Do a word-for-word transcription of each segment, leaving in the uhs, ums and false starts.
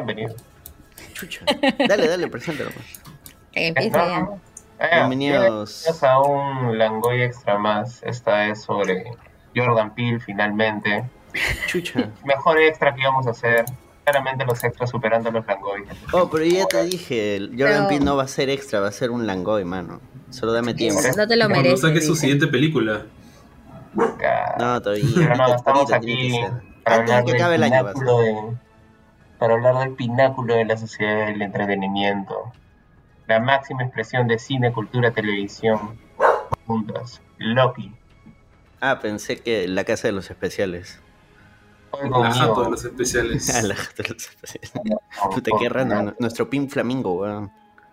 venido. Chucha. Dale, dale, preséntalo. Que empiece ya. Ah, Bienvenidos. bienvenidos a un Langoy extra más. Esta es sobre Jordan Peele, finalmente. Chucha. Mejor extra que íbamos a hacer. Claramente los extras superando a los Langoy. Oh, pero ya te dije, el Jordan Pero- Peele no va a ser extra, va a ser un Langoy, mano. Solo dame tiempo. No te lo Cuando mereces. saque su dice. siguiente película. No, todavía. Pero no, ahorita estamos tiene aquí que ser. para Antes de hablar que del acabe el año, va a ser. pináculo de, para hablar del pináculo de la sociedad del entretenimiento. La máxima expresión de cine, cultura, televisión. Juntas. Loki. Ah, pensé que la casa de los especiales. Hoy La jato de conmigo. los especiales. Ah, la casa de los especiales. Por- Puta, por- qué random. Nuestro pin flamingo, weón.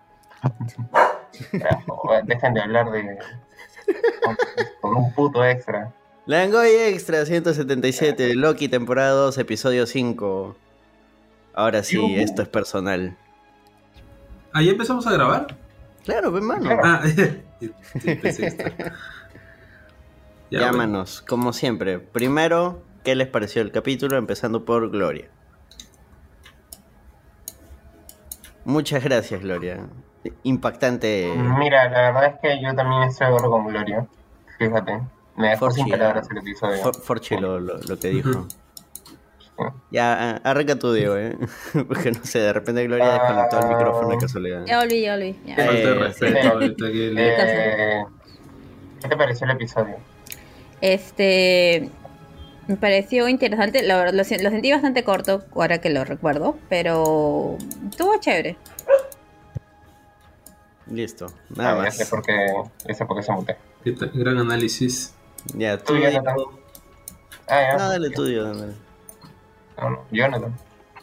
Carajo, dejen de hablar de con, con un puto extra. Langoy Extra ciento setenta y siete, Loki temporada dos, episodio cinco. Ahora sí, Yuhu. esto es personal. ¿Ah, ya empezamos a grabar? Claro, pues, mano. Claro. Ah, sí, pensé esto. Ya, bueno. Llámanos, como siempre. Primero, ¿qué les pareció el capítulo? Empezando por Gloria. Muchas gracias, Gloria. Impactante. Mira, la verdad es que yo también estoy de acuerdo con Gloria. Fíjate, me dejó sin Forchi, palabras el episodio. For- Forchi lo, lo, lo que dijo. Ujú. Ya, ah, arranca tu Diego, eh. Porque no sé, de repente Gloria Ah. desconectó el micrófono de casualidad. Ya volví, ya volví. ya. Qué falta de Eh, respeto sí. ahorita que le- Eh, ¿Qué te pareció el episodio? Este. Me pareció interesante. Lo, lo, lo sentí bastante corto, ahora que lo recuerdo. Pero. Estuvo chévere. Listo, nada Ah, ya sé más. por qué, ya sé por qué se mutea. qué tal, gran análisis. Ya, tú Tú, Diego. Jonathan. Ah, ya. No, dale tú, Diego, dale. No, no, Jonathan.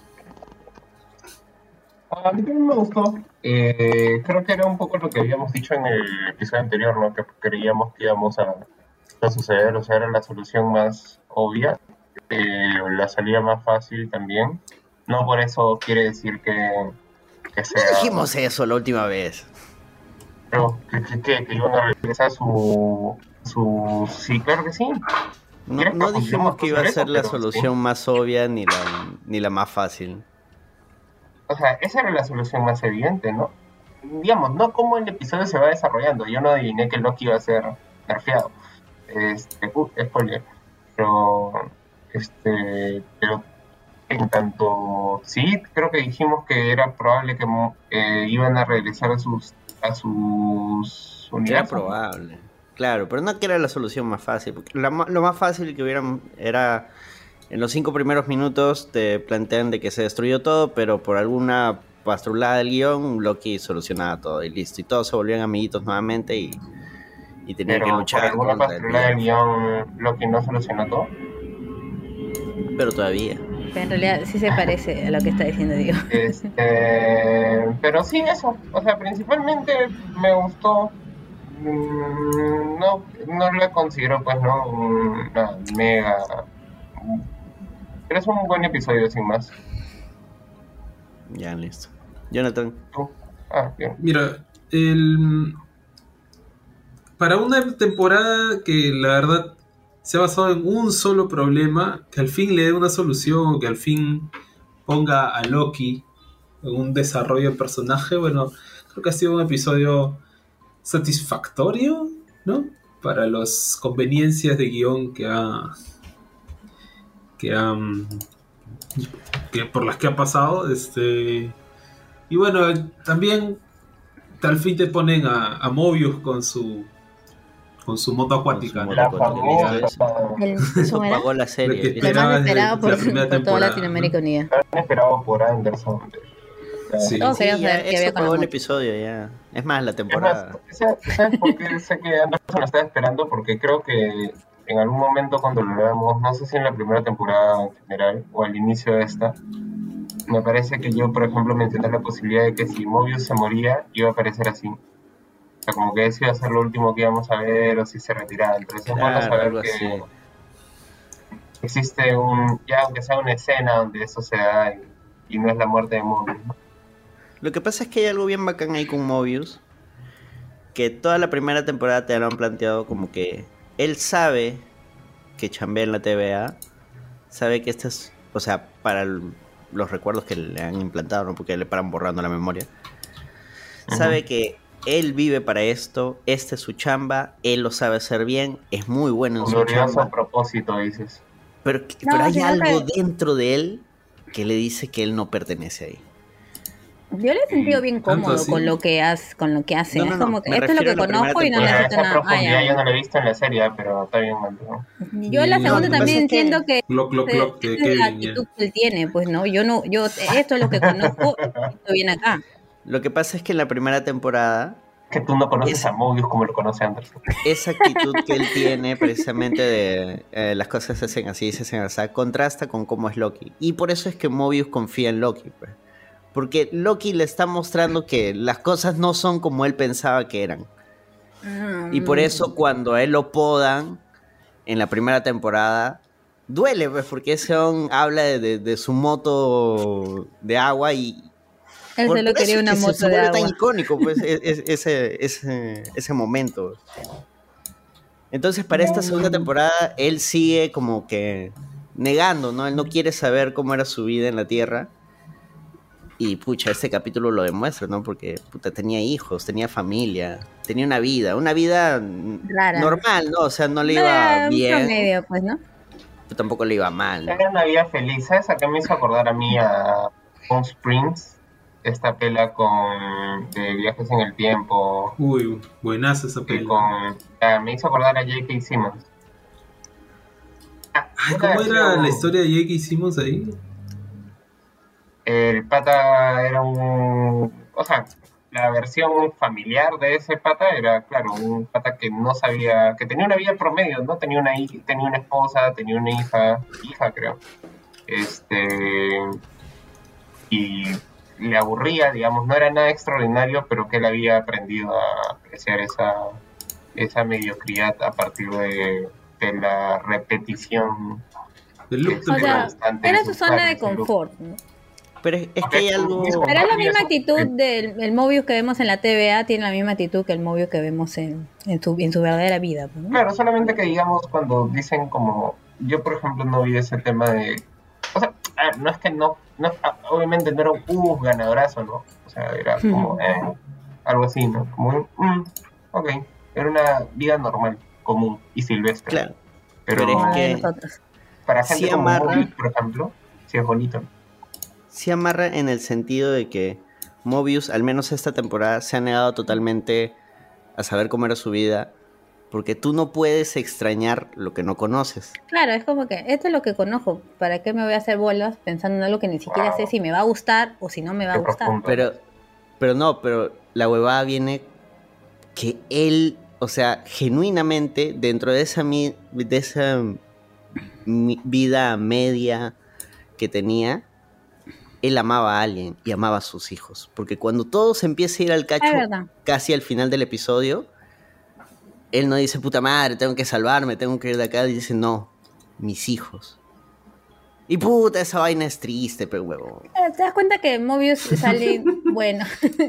A mí también me gustó. Eh, creo que era un poco lo que habíamos dicho en el episodio anterior, ¿no? Que creíamos que íbamos a, a suceder, o sea, era la solución más obvia, eh, la salida más fácil también. No por eso quiere decir que, que sea... No dijimos eso la última vez. Pero, que, que, que- que iban a regresar a su, su... Sí, claro que sí. No, ¿Quieres no que dijimos que iba a sobre ser eso? la Pero, solución sí. más obvia ni la, ni la más fácil. O sea, esa era la solución más evidente, ¿no? Digamos, no cómo el episodio se va desarrollando. Yo no adiviné que Loki iba a ser nerfeado. Este, uh, spoiler. Pero, este, pero en tanto, sí, creo que dijimos que era probable que eh, iban a regresar a sus, a sus Era universos. probable. Claro, pero no que era la solución más fácil. Porque la ma- lo más fácil que hubieran era... En los cinco primeros minutos te plantean de que se destruyó todo, pero por alguna pastrulada del guión, Loki solucionaba todo y listo. Y todos se volvían amiguitos nuevamente y, y tenían Pero que por luchar alguna contra el pastrulada del villano. guión, Loki no solucionó todo. Pero todavía. Pero en realidad sí se parece a lo que está diciendo Diego. Este, pero sí, eso. O sea, principalmente me gustó. Mm, No, no la considero, pues, no, una mega. Pero es un buen episodio, sin más. Ya, listo. Jonathan. ¿Tú? Ah, bien. Mira, el... para una temporada que la verdad se ha basado en un solo problema, que al fin le dé una solución, que al fin ponga a Loki en un desarrollo de personaje, bueno, creo que ha sido un episodio satisfactorio, ¿no? Para las conveniencias de guión que ha... que han... que por las que ha pasado, este... y bueno, también al fin te ponen a, a Mobius con su con su moto acuática, Con su ¿no? La moto acuática. famosa. El, Eso ¿cómo era? pagó la serie. Lo que Lo más esperaba desde esperado por, la primera por toda temporada, Latinoamérica ¿no? Unida. Tan esperado por Anderson. Sí. Todos Sí, queríamos ya, saber qué había eso con la pagó el moto. episodio ya. Es más, la Es más, temporada. ¿sabes sabes por qué sé que Anderson lo estaba esperando? Porque creo que en algún momento cuando lo veamos, no sé si en la primera temporada en general o al inicio de esta, me parece que yo, por ejemplo, mencioné la posibilidad de que si Mobius se moría, iba a aparecer así. O sea, como que ese iba a ser lo último que íbamos a ver o si se retiraba. Entonces es bueno Claro, saber algo que así. existe un, ya aunque sea una escena donde eso se da y, y no es la muerte de Mobius, ¿no? Lo que pasa es que hay algo bien bacán ahí con Mobius. Que toda la primera temporada te lo han planteado como que él sabe que chambea en la T V A. Sabe que esta es, o sea, para el- los recuerdos que le han implantado, ¿no? Porque le paran borrando la memoria. Ajá. Sabe que él vive para esto, esta es su chamba, él lo sabe hacer bien, es muy bueno en su Glorioso chamba. propósito, dices. Pero, No, pero hay sino algo que- dentro de él que le dice que él no pertenece ahí. Yo le he sentido bien ¿Tanto cómodo así? con lo que hace, con lo que hace. No, no, es no, como que me esto es lo refiero que a la primera conozco y no temporada. Esa necesito nada. Ah, profundidad ya. yo no la he visto en la serie, pero está bien, ¿no? Yo en la Y- segunda Lo que también pasa es que- entiendo que Clock, clock, esta clock de es la Kevin, ya. actitud que él tiene, pues no, yo no, yo esto es lo que conozco y esto viene acá. Lo que pasa es que en la primera temporada, Que tú no conoces Es- a Mobius como lo conoce Anderson. esa actitud que él tiene precisamente de eh, las cosas se hacen así, se hacen así, contrasta con cómo es Loki. Y por eso es que Mobius confía en Loki, pues. Porque Loki le está mostrando que las cosas no son como él pensaba que eran. Y por eso cuando a él lo podan en la primera temporada, duele, pues, porque ese hombre habla de, de- de su moto de agua y... Él por- solo por eso quería es una que se- moto se de vuelve agua. tan icónico, pues, e- e- ese, ese, ese momento. Entonces, para esta segunda temporada, él sigue como que negando, ¿no? Él no quiere saber cómo era su vida en la Tierra. Y pucha, este capítulo lo demuestra, ¿no? Porque puta, tenía hijos, tenía familia, tenía una vida, una vida mm, Rara. normal, ¿no? O sea, no le No, iba era un bien, promedio, pues, ¿no? pero tampoco le iba mal, ¿no? Era una vida feliz. ¿Sabes a qué me hizo acordar a mí a Palm Springs? Esta pela con de viajes en el tiempo. Uy, buenaza esa Y peli. con, ah, me hizo acordar a J K. Simmons. Ah, Ay, una ¿cómo era versión- la historia de J K. Simmons ahí? El pata era un... O sea, la versión familiar de ese pata era, claro, un pata que no sabía... Que tenía una vida promedio, ¿no? Tenía una, hij- tenía una esposa, tenía una hija, hija creo. Este... Y le aburría, digamos, no era nada extraordinario, pero que él había aprendido a apreciar esa, esa mediocridad a partir de, de la repetición. El loop Este, O sea, constante era de su sus zona de padres, el look. confort, ¿no? Pero es, es que hay algo... Pero es la misma Eso, actitud eh, del el Mobius que vemos en la T V A, tiene la misma actitud que el Mobius que vemos en, en, su, en su verdadera vida, pues, ¿no? Claro, solamente que digamos cuando dicen como, yo por ejemplo no vi ese tema de, o sea, a ver, no es que no, no ah, obviamente no era un uh, ganadorazo, ¿no? O sea, era como, eh, algo así, ¿no? Como, mm, ok, era una vida normal, común y silvestre. Claro, Pero, pero es Como la de que- nosotros. para gente sí como amarra- Mobius, por ejemplo, sí es bonito. sí amarra en el sentido de que Mobius, al menos esta temporada, se ha negado totalmente a saber cómo era su vida, porque tú no puedes extrañar lo que no conoces. Claro, es como que esto es lo que conozco, ¿para qué me voy a hacer bolas pensando en algo que ni siquiera Wow. sé si me va a gustar o si no me va a Qué gustar? profundo. Pero, pero no, pero la huevada viene que él, o sea, genuinamente, dentro de esa, mi- de esa mi- vida media que tenía, él amaba a alguien y amaba a sus hijos. Porque cuando todo se empieza a ir al cacho, Es verdad. casi al final del episodio, él no dice, puta madre, tengo que salvarme, tengo que ir de acá. Y dice, no, mis hijos. Y puta, esa vaina es triste, pero huevo. Eh, ¿Te das cuenta que Mobius sale, bueno,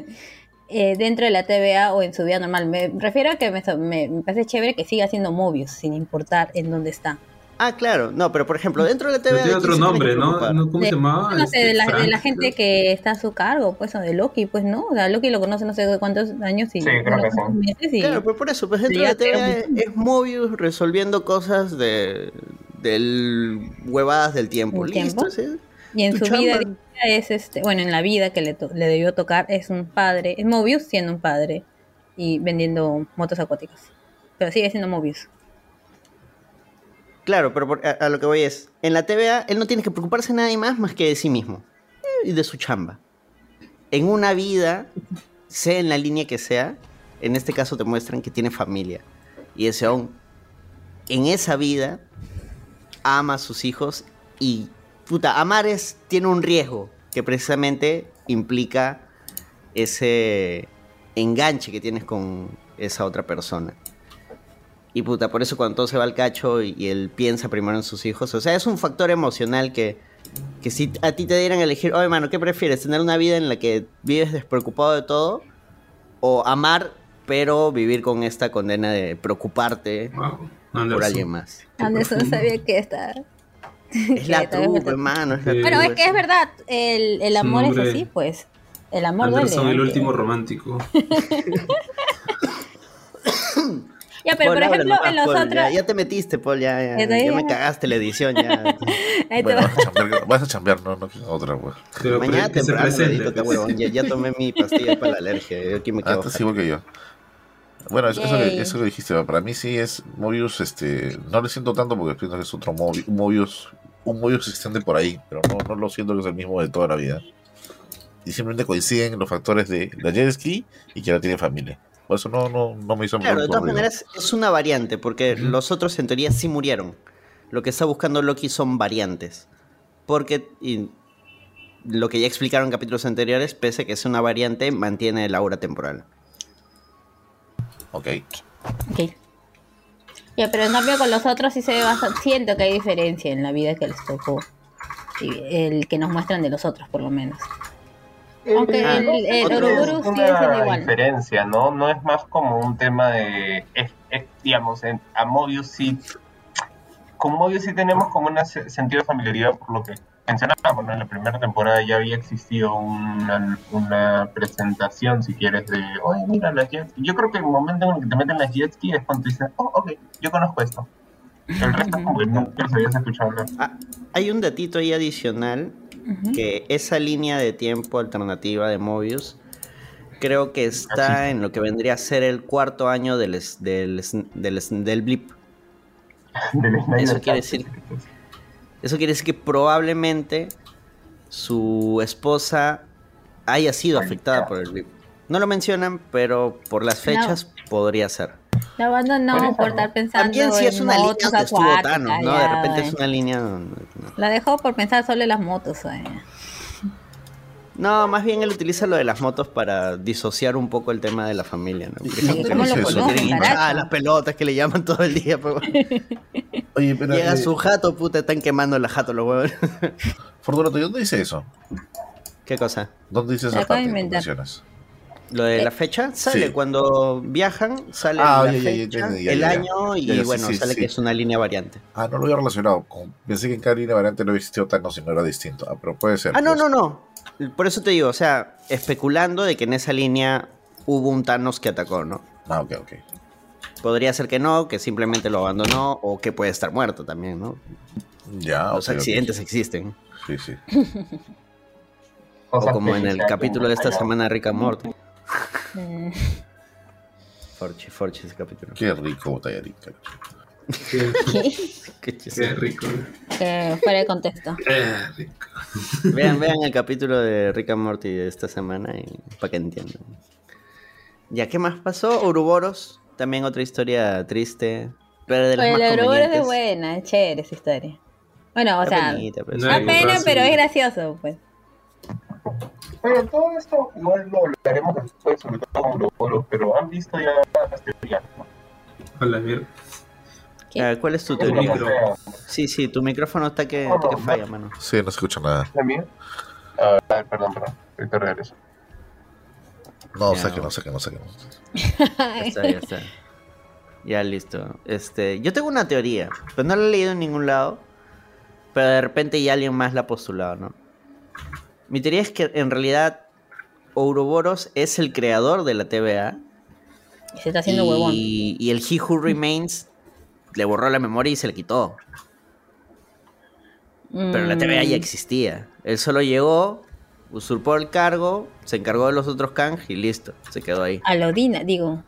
eh, dentro de la T V A o en su vida normal? Me refiero a que me, me, me parece chévere que siga siendo Mobius, sin importar en dónde está. Ah, claro, no, pero por ejemplo, dentro de la T V Pero A... tiene ¿de quién otro se tiene nombre, que ¿no? preocupar? ¿No? ¿Cómo De- se llamaba? No sé, de Este, la, de Frank, la gente creo. que está a su cargo, pues, o de Loki, pues, ¿no? O sea, Loki lo conoce no sé de cuántos años y Sí, creo bueno, que sí. cuántos meses y... Claro, pero por eso, pues dentro de Ya la T V A creo que- es Mobius resolviendo cosas de del huevadas del tiempo. ¿El Listo, tiempo? ¿sí? Y en Tu su vida chamba. diaria es este, bueno, en la vida que le, to- le debió tocar es un padre, es Mobius siendo un padre y vendiendo motos acuáticas. Pero sigue siendo Mobius. Claro, pero por- a, a lo que voy es, en la T V A él no tiene que preocuparse de nadie más más que de sí mismo eh, y de su chamba. En una vida, sea en la línea que sea, en este caso te muestran que tiene familia. Y ese aún, en esa vida, ama a sus hijos y, puta, amar es, tiene un riesgo que precisamente implica ese enganche que tienes con esa otra persona. Y puta, por eso cuando todo se va al cacho y, y él piensa primero en sus hijos, o sea, es un factor emocional que, que si a ti te dieran a elegir, oye, mano, ¿qué prefieres? ¿Tener una vida en la que vives despreocupado de todo? ¿O amar, pero vivir con esta condena de preocuparte Wow, por Anderson. alguien más? Qué Anderson profundo. sabía que esta, Es la todavía trupe, falta- hermano. Es la Sí. Bueno, trupe. es que es verdad, el, el Su amor nombre- es así, pues. El amor duele. Anderson, el aunque- último romántico. Ya, pero Paul, por habla ejemplo, nomás, en los Paul, otros... Ya, ya te metiste, Paul, ya, ya, Está ya bien. me cagaste la edición, ya. Ahí te Bueno, va. vas a chambear, vas a chambear, no, no que otra, pues. Pero Mañana pre- que se temprano, presente, edito, pues. huevón. Ya, ya tomé mi pastilla para la alergia. Yo aquí me Ah, quedo. estás igual que yo. Bueno, eso, eso, Yay. que, eso que dijiste, para mí sí es Mobius, este, no le siento tanto porque pienso que es otro Mobius, un Mobius, un Mobius existente por ahí, pero no, no lo siento que es el mismo de toda la vida. Y simplemente coinciden los factores de la jet ski y que ahora tiene familia. Por eso no, no, no me hizo Claro, de mucho todas ruido. maneras es una variante, porque Ujú. los otros en teoría sí murieron. Lo que está buscando Loki son variantes. Porque y lo que ya explicaron en capítulos anteriores, pese a que es una variante, mantiene el aura temporal. Ok. Ok. Ya, pero en cambio con los otros sí se ve bastante... Siento que hay diferencia en la vida que les tocó. Y el que nos muestran de los otros, por lo menos. Aunque Eh, el- no, el otro- Ouroboros es sigue siendo una igual. diferencia, ¿no? No es más como un tema de, es- es, digamos, en, a Mobius sí, con Mobius sí tenemos como un sentido de familiaridad por lo que mencionábamos, ¿no? En la primera temporada ya había existido una, una presentación, si quieres, de, oye, mira las jet ski. Yo creo que el momento en el que te meten las jet ski es cuando dices, oh, ok, yo conozco esto. El resto como que nunca los habías escuchado hablar. Ah, hay un datito ahí adicional, Ujú. que esa línea de tiempo alternativa de Mobius creo que está Así. en lo que vendría a ser el cuarto año del, es- del, es- del, es- del blip. Del Snyder Eso Cut. quiere decir- Eso quiere decir que probablemente su esposa haya sido afectada por el blip. No lo mencionan, pero por las fechas podría ser. La abandonó Por eso, por ¿no? estar pensando También si es en una línea motos donde estuvo acuáticas, Thanos, ¿no? De ya, repente eh. es una línea... no, no. La dejó por pensar solo en las motos. eh. No, más bien él utiliza lo de las motos para disociar un poco el tema de la familia, ¿no? Porque Sí, como que ¿cómo lo lo tienen conocen, hinchadas carajo? las pelotas que le llaman todo el día, pues, Oye, pero, llega eh, su jato, puta, están quemando la jato los huevos. Fortunato, ¿y dónde dice eso? ¿Qué cosa? ¿Dónde dice Me esa acabo de parte que tú inventar. mencionas? Lo de Eh, la fecha sale sí. cuando viajan, sale Ah, la ya, ya, ya, fecha, ya, ya, el ya, ya. año y Ya, ya, sí, bueno, sí, sale sí. que es una línea variante. Ah, no lo había relacionado. Con... Pensé que en cada línea variante no había existido Thanos, sino era distinto. Ah, pero puede ser. Ah, no, pues. no, no. Por eso te digo, o sea, especulando de que en esa línea hubo un Thanos que atacó, ¿no? Ah, ok, ok. Podría ser que no, que simplemente lo abandonó o que puede estar muerto también, ¿no? Ya, Los ok, ok. accidentes existen. Sí, sí. O Cosas como que en el se capítulo de esta hacen semana de Rick and Morty. Mm. Forchi, Forchi ese capítulo. Qué rico botellarica. Qué, Qué qué chistoso. rico. Que fuera de contexto. Qué rico. Vean, vean el capítulo de Rick and Morty de esta semana y para que entiendan. Ya, ¿qué más pasó? Ouroboros, también otra historia triste, pero de las Oye, más la Ouroboros es convenientes. buena, es chévere esa historia. Bueno, o Está sea, bonita, pero no da hay sí. pena, razón. pero es gracioso, pues. Pero todo esto igual lo hablaremos después, sobre todo con Ouroboros, pero han visto ya las teorías, ¿no? A la mierda. ¿Qué? Ah, ¿cuál es tu Es una teoría? micro. cosa- Sí, sí, tu micrófono está que, No, está que no, falla, no. mano. Sí, no se escucha nada. ¿La mía? A ver, perdón, perdón. Ahorita regreso. No, Ya, sáquenos, bueno. sáquenos, sáquenos. Ya está, ya está. Ya listo. Este, yo tengo una teoría, pero no la he leído en ningún lado. Pero de repente ya alguien más la ha postulado, ¿no? Mi teoría es que en realidad Ouroboros es el creador de la T V A. Y se está haciendo y, huevón. y el He Who Remains le borró la memoria y se le quitó. Pero la T V A ya Mm, existía. Él solo llegó, usurpó el cargo, se encargó de los otros Kang y listo, se quedó ahí. Alodina, digo.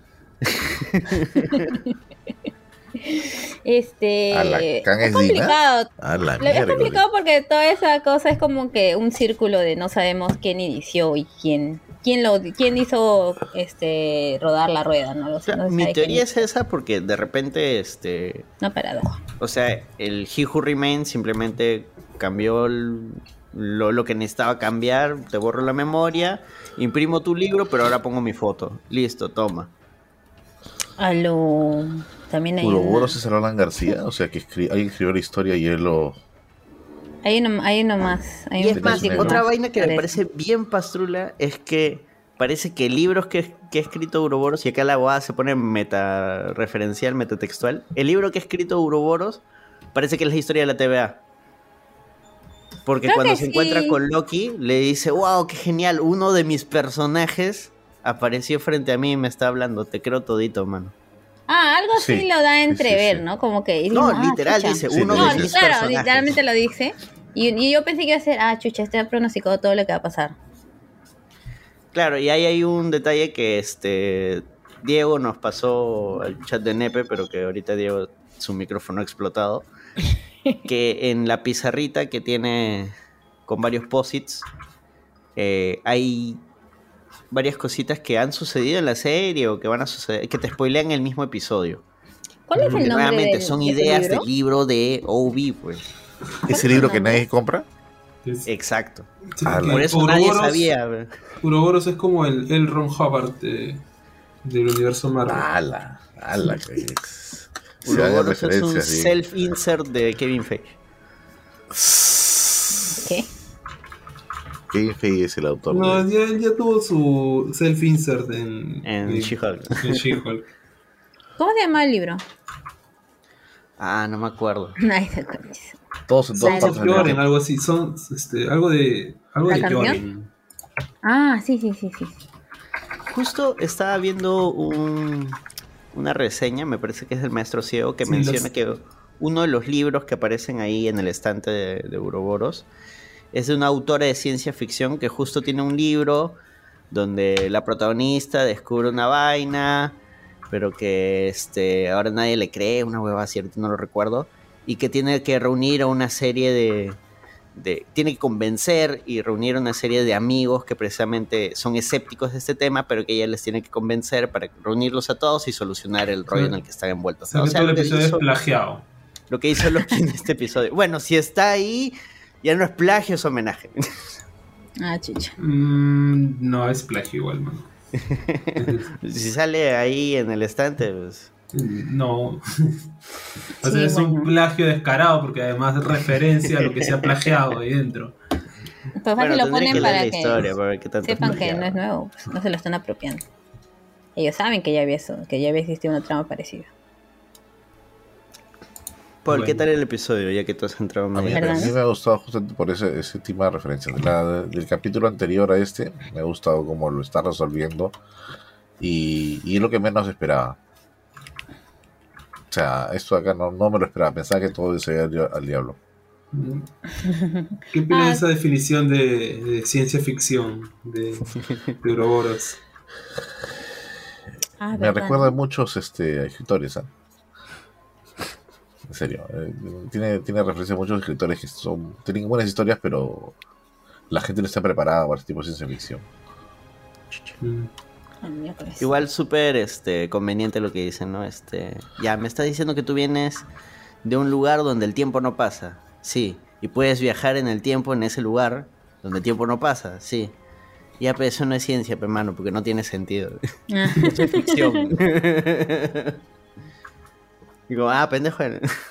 Este. ¿A la Kang es es complicado. A la Lo- Es mierda. complicado porque toda esa cosa es como que un círculo de no sabemos quién inició y quién quién lo quién hizo este rodar la rueda, no lo O sé. sea, No se mi sabe teoría quién es esa porque de repente, este, Una paradoja. o sea, el He Who Remains simplemente cambió el- lo, lo que necesitaba cambiar, te borro la memoria, imprimo tu libro, pero ahora pongo mi foto. Listo, toma. A lo también hay Ouroboros una- es el Alan García, o sea que escri- alguien escribió la historia y él lo. hay uno hay uno más. Hay Y un es más, artículo otra más vaina que me sobre parece eso. bien pastrula es que parece que libros que, que ha escrito Ouroboros, y acá la abogada se pone meta referencial, metatextual, el libro que ha escrito Ouroboros parece que es la historia de la T V A. Porque Creo cuando que se sí. encuentra con Loki, le dice, wow, qué genial, uno de mis personajes apareció frente a mí y me está hablando, te creo todito, mano. Ah, algo sí, Sí, lo da a sí, sí, entrever, sí. ¿no? Como que... No, digo, ah, literal chucha. dice, Sí, uno lo de No, mis dice. claro, personajes. literalmente lo dice. Y, y yo pensé que iba a ser, ah, chucha, este ha pronosticado todo lo que va a pasar. Claro, y ahí hay un detalle que este Diego nos pasó al chat de Nepe, pero que ahorita Diego, su micrófono ha explotado, que en la pizarrita que tiene con varios posits, eh, hay varias cositas que han sucedido en la serie o que van a suceder, que te spoilean el mismo episodio. ¿Cuál es el Que nombre nuevamente del, son de su ideas libro? del libro de O B, pues. ¿Ese libro que nadie compra? Es- Exacto. sí, Ah, porque Por eso nadie Ouroboros- sabía. güey. Ouroboros es como el, el Ron Hubbard de- del universo Marvel. ¡Hala! ¡Hala! Que es. Se dan Ouroboros es un referencias, sí. self-insert de Kevin Feige. ¿Qué? Kevin Feige es el autor. No, de- ya, él ya tuvo su self-insert en, En She-Hulk. en She-Hulk. ¿Cómo se llama el libro? Ah, no me acuerdo. Ay, se acuerda. Todos en todas Science Son partes of del Joren, mundo. algo así. Son este, algo de. Algo ¿La de canción? Joren. Ah, sí, sí, sí, sí. Justo estaba viendo un, una reseña, me parece que es del Maestro Ciego, que Sí, menciona los- que uno de los libros que aparecen ahí en el estante de, de Ouroboros es de una autora de ciencia ficción que justo tiene un libro donde la protagonista descubre una vaina, pero que este ahora nadie le cree, una hueva cierta, no lo recuerdo, y que tiene que reunir a una serie de, de... tiene que convencer y reunir a una serie de amigos que precisamente son escépticos de este tema, pero que ella les tiene que convencer para reunirlos a todos y solucionar el rollo Sí. en el que están O envueltos. sea, ¿no? O que sea, todo el lo que episodio hizo- es plagiado. lo que hizo Loki en este episodio. Bueno, si está ahí, ya no es plagio, es homenaje. Ah, chucha. Mm, no, es plagio igual, mano. Si sale ahí en el estante, pues... No. O sea, Sí, es un bueno. plagio descarado porque además es referencia a lo que se ha plagiado ahí dentro. Pues fácil Bueno, lo tendré ponen que leer para la que historia para ver qué tanto es sepan que plagiado. no es nuevo, pues, no se lo están apropiando. Ellos saben que ya había eso, que ya había existido una trama parecida. Paul, ¿qué Bueno. tal el episodio? Ya que tú has entrado A mí, medio... ¿Verdad? a mí me ha gustado justamente por ese, ese tema de referencias. De la- del capítulo anterior a este, me ha gustado cómo lo está resolviendo. Y, y es lo que menos esperaba. O sea, esto acá no, no me lo esperaba. Pensaba que todo se iba al, dia- al diablo. ¿Qué opinas Ah. de esa definición de, de ciencia ficción de, de Ouroboros? Ah, Me verdad, recuerda a ¿no? muchos este, escritores. ¿ah? En serio. eh, tiene, tiene referencia a muchos escritores que son tienen buenas historias, pero la gente no está preparada para este tipo de ciencia ficción. Mm. Ah, miércoles. Igual súper este, conveniente lo que dicen, ¿no? Este, ya, me está diciendo que tú vienes de un lugar donde el tiempo no pasa. Sí. Y puedes viajar en el tiempo en ese lugar donde el tiempo no pasa. Sí. Ya, pero eso no es ciencia, pe, mano, porque no tiene sentido. Ah, Eso es ficción. Digo, ah, pendejo.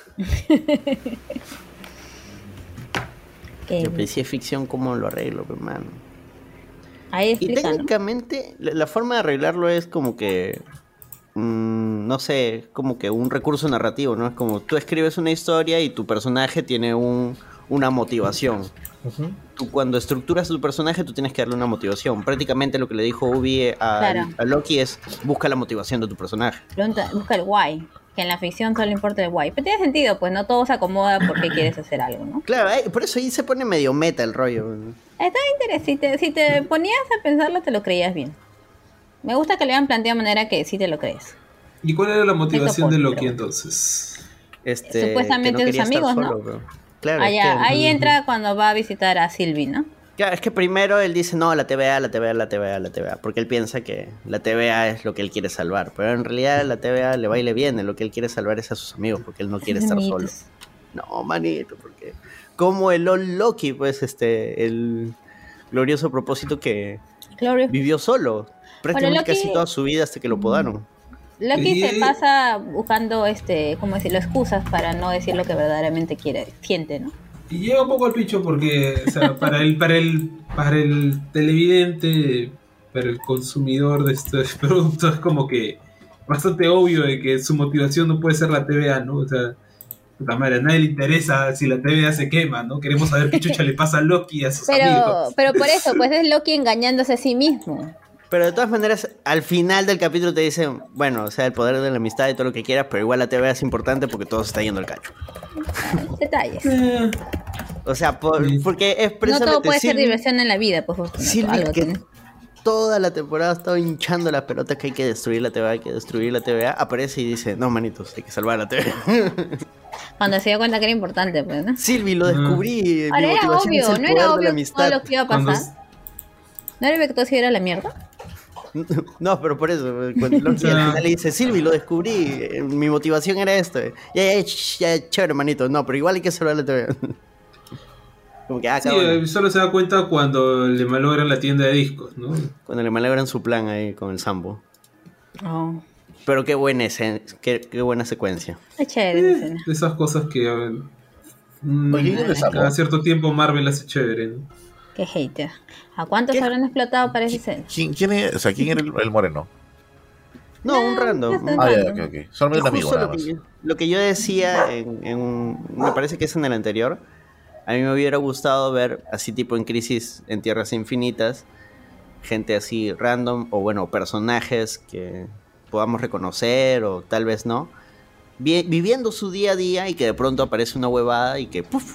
que- Yo pensé, si es ficción, ¿cómo lo arreglo, pe, mano? ahí Y explica, ¿no? técnicamente, la, la forma de arreglarlo es como que, mm, no sé, como que un recurso narrativo, ¿no? Es como tú escribes una historia y tu personaje tiene un, una motivación. Tú cuando estructuras tu personaje, tú tienes que darle una motivación. Prácticamente lo que le dijo Ubi a, Claro. a Loki es, busca la motivación de tu personaje. Pregunta, busca el why, que en la ficción solo importa el why. Pero tiene sentido, pues no todo se acomoda porque quieres hacer algo, ¿no? Claro, ahí- por eso ahí se pone medio meta el rollo. Está interesante, si te, si te ponías a pensarlo te lo creías bien. Me gusta que le hayan planteado de manera que sí te lo crees. ¿Y cuál era la motivación de Paul, Loki pero- entonces? Este, Supuestamente que no sus quería estar amigos, ¿no? solo, pero- Claro, Allá, es que- ahí entra cuando va a visitar a Sylvie, ¿no? Claro, es que primero él dice, no, la T V A, la T V A, la T V A, la T V A, porque él piensa que la T V A es lo que él quiere salvar, pero en realidad la T V A le va y le viene, lo que él quiere salvar es a sus amigos, porque él no quiere estar solo. Amiguitos. No, manito, porque como el Lol Loki, pues, este, el glorioso propósito que Glorious. vivió solo, prácticamente Loki- casi toda su vida hasta que lo podaron. Loki se Y- pasa buscando, este, ¿cómo decirlo? Excusas para no decir lo que verdaderamente quiere, siente, ¿no? Y llega un poco al picho porque, o sea, para el, para el, para el televidente, para el consumidor de estos productos, es como que bastante obvio de que su motivación no puede ser la T V A, ¿no? O sea, Puta madre, a nadie le interesa si la T V A se quema, ¿no? Queremos saber qué chucha le pasa a Loki y a sus Pero, amigos. pero por eso, pues es Loki engañándose a sí mismo. Pero de todas maneras, al final del capítulo te dicen, bueno, o sea, el poder de la amistad y todo lo que quieras, pero igual la T V es importante porque todo se está yendo al cacho. Detalles. Eh, O sea, por- Sí. porque es No precisamente todo puede ser Sylvie- diversión en la vida, pues Fortunato, Sylvie, algo que tiene. toda la temporada ha estado hinchando las pelotas que hay que destruir la T V A, hay que destruir la T V A, aparece y dice, no, manitos, hay que salvar la T V A. Cuando se dio cuenta que era importante, pues, ¿no? Sylvie, lo descubrí, Ahora mi era motivación es obvio, el no poder era de la obvio amistad. todo lo que iba a Cuando pasar. ¿No era obvio que todo se iba a ir a la mierda? No, pero por eso, cuando Loki al final le dice, Sylvie, lo descubrí, eh, mi motivación era esto. Ya, ya, ch- ya, chévere, manito, no, pero igual hay que salvar la T V A. Como que, ah, Sí, cabrón. eh, solo se da cuenta cuando le malogran la tienda de discos, ¿no? Cuando le malogran su plan ahí con el Sambo. Oh, Pero qué buena escena, qué, qué buena secuencia. es chévere esa Eh, escena. de esas cosas que a ver, mm, Oye, ¿quién es Sambo? cada cierto tiempo Marvel hace chévere, ¿no? Qué hater. ¿A cuántos ¿Qué? habrán explotado para esa escena? ¿Quién, quién es? O sea, ¿quién era el, el moreno? No, un random. ya está. Ah, ya, ok, ok. Solamente un amigo Justo nada lo, más. que, lo que yo decía en, en un- me parece que es en el anterior, a mí me hubiera gustado ver así tipo en Crisis en Tierras Infinitas, gente así random o bueno, personajes que podamos reconocer o tal vez no, vi- viviendo su día a día y que de pronto aparece una huevada y que ¡puf!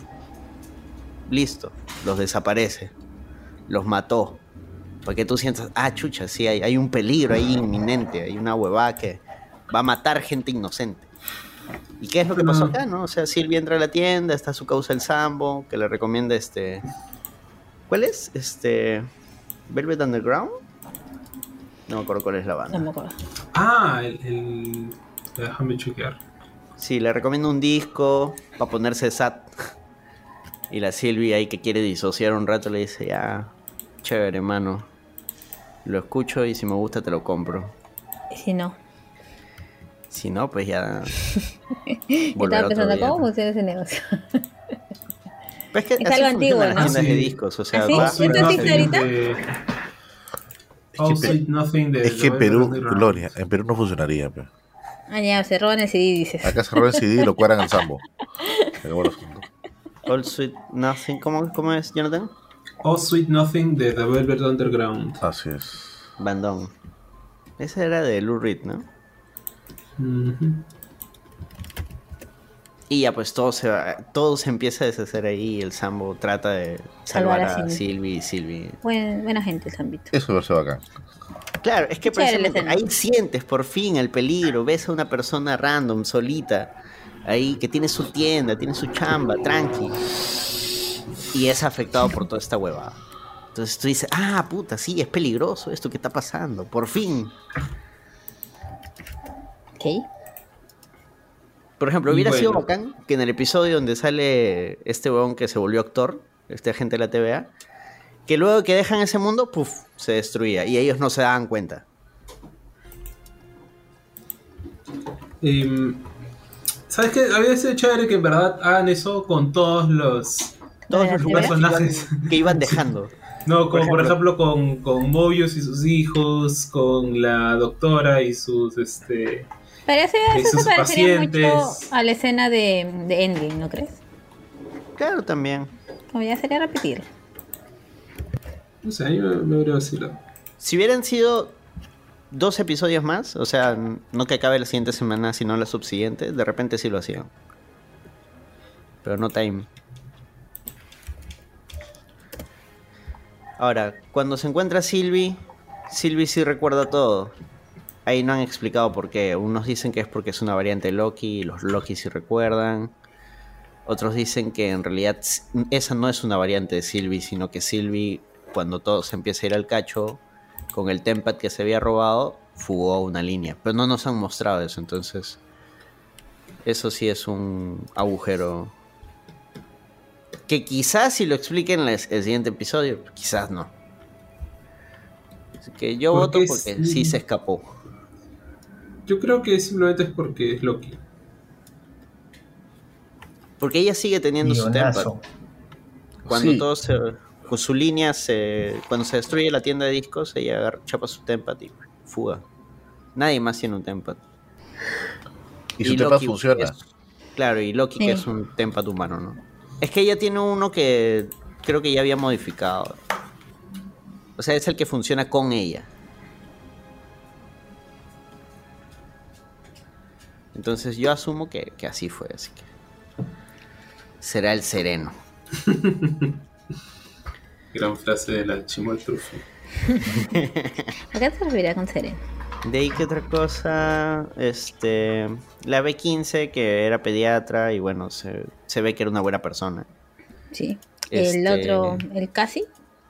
Listo, los desaparece, los mató. Para que tú sientas, ah, chucha, sí, hay, hay un peligro ahí inminente, hay una huevada que va a matar gente inocente. ¿Y qué es lo que pasó acá, no? O sea, Sylvie entra a la tienda, está su causa el Sambo, que le recomienda este... ¿Cuál es? Este... ¿Velvet Underground? No me acuerdo cuál es la No banda. me acuerdo. Ah, el, el- déjame chequear. Sí, le recomienda un disco para ponerse sad. Y la Sylvie ahí que quiere disociar un rato le dice, ya, chévere, hermano. Lo escucho y si me gusta te lo compro. Y si no. Si no, pues ya... Yo volverá estaba otro pensando, día, ¿cómo ¿no? funciona ese negocio? Pues es que Es así algo antiguo, funcionan las ¿no? tiendas Sí. de discos, o sea, ¿Ah, sí? vas- ¿Tú vas- existe ahorita? de- Es Oh, que, Sweet Pe- Nothing de- es de que en Velvet Perú, Underground. Gloria, en Perú no funcionaría. Pe. Ah, ya, se roban el C D, dices. Acá se roban C D y lo cuadran al Sambo. Pero bueno, All Sweet Nothing, ¿cómo, cómo es, Jonathan? Oh Sweet Nothing de The Velvet Underground. así es. Bandón. Ese era de Lou Reed, ¿no? Ujú. Y ya pues todo se va, todo se empieza a deshacer ahí y el Sambo trata de salvar, Salvar a a Sylvie. Sylvie y Sylvie. Buen, buena gente el Zambito. Eso me parece bacán. Claro, es que Qué chévere la precisamente escena. ahí sientes por fin el peligro, ves a una persona random, solita, ahí que tiene su tienda, tiene su chamba, tranqui. Y es afectado por toda esta huevada. Entonces tú dices, ah, puta, sí, es peligroso esto que está pasando, por fin. Ok. Por ejemplo, Y hubiera sido bueno. bacán que en el episodio donde sale este huevón que se volvió actor, este agente de la T V A, que luego que dejan ese mundo, puff, se destruía y ellos no se daban cuenta. Em, ¿Sabes qué? Había sido chévere que en verdad hagan eso con todos los Todos ¿De los la lugares que iban, personajes. que iban dejando. No, como por ejemplo. ejemplo, con, con Mobius y sus hijos, con la doctora y sus este Pero eso, Y eso sus se parecería mucho pacientes. a la escena de, de Endgame, ¿no crees? Claro, también. Como ya sería repetir. no sé, a mí me, me habría vacilado. Si hubieran sido dos episodios más, o sea, no que acabe la siguiente semana, sino la subsiguiente, de repente sí lo hacían. Pero no time. Ahora, cuando se encuentra Sylvie, Sylvie sí recuerda todo. Ahí no han explicado por qué. Unos dicen que es porque es una variante de Loki, y los Loki sí recuerdan. Otros dicen que en realidad esa no es una variante de Sylvie, sino que Sylvie, cuando todo se empieza a ir al cacho, con el Tempad que se había robado, fugó una línea. Pero no nos han mostrado eso, entonces eso sí es un agujero que quizás si lo expliquen en el siguiente episodio, quizás no. Así que yo Porque voto es- porque sí se escapó. Yo creo que simplemente es porque es Loki. Porque ella sigue teniendo su Tempad. Guionazo. Cuando Sí. todo se, con su línea se, cuando se destruye la tienda de discos, ella agarra, chapa su Tempad y fuga. Nadie más tiene un Tempad. Y su tema Loki funciona. es- Claro, y Loki, que Sí. es un Tenpat humano, ¿no? Es que ella tiene uno que creo que ya había modificado. O sea, es el que funciona con ella. Entonces yo asumo que, que así fue, así que será el sereno. Gran frase de la Chimoltrufia. ¿A qué te refieres con sereno? De ahí que otra cosa, este, la B quince que era pediatra y bueno, se, se ve que era una buena persona. Sí. Este- El otro, el casi.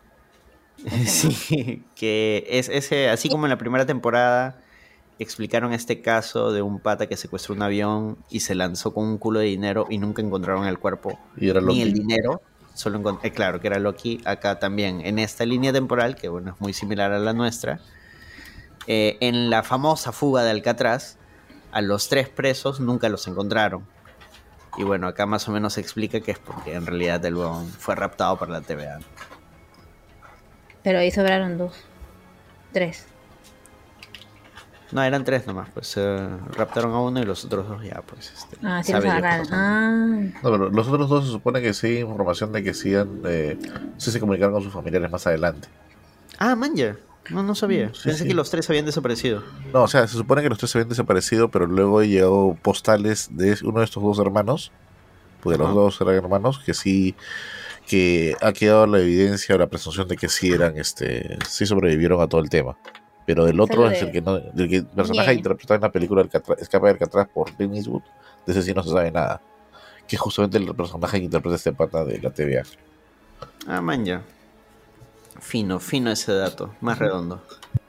Sí, que es ese, así como en la primera temporada explicaron este caso de un pata que secuestró un avión y se lanzó con un culo de dinero y nunca encontraron el cuerpo Y era ni Loki. el dinero, solo encont- eh, claro que era Loki. Acá también, en esta línea temporal, que bueno, es muy similar a la nuestra, eh, en la famosa fuga de Alcatraz, a los tres presos nunca los encontraron. Y bueno, acá más o menos se explica que es porque en realidad el huevón fue raptado por la T V A. Pero ahí sobraron dos. Tres. No, eran tres nomás, pues eh, raptaron a uno y los otros dos ya, pues. Este, Ah, sí los sabe Dios qué agarraron. pasó. Ah. No, pero los otros dos se supone que sí hay información de que sí, han, eh, sí se comunicaron con sus familiares más adelante. Ah, man, ya. No, no sabía. Sí, Pensé sí. que los tres habían desaparecido. No, o sea, se supone que los tres se habían desaparecido, pero luego llegó postales de uno de estos dos hermanos, porque los Ajá. dos eran hermanos, que sí, que ha quedado la evidencia o la presunción de que sí eran, este, sí sobrevivieron a todo el tema. Pero del otro Solo es de- el que no, del que el personaje Bien. interpretado en la película Alcatraz- Escape de Alcatraz por Clint Eastwood, de ese sí no se sabe nada. Que es justamente el personaje que interpreta este pata de la T V A. Ah, man, ya. Fino, fino ese dato. Más redondo.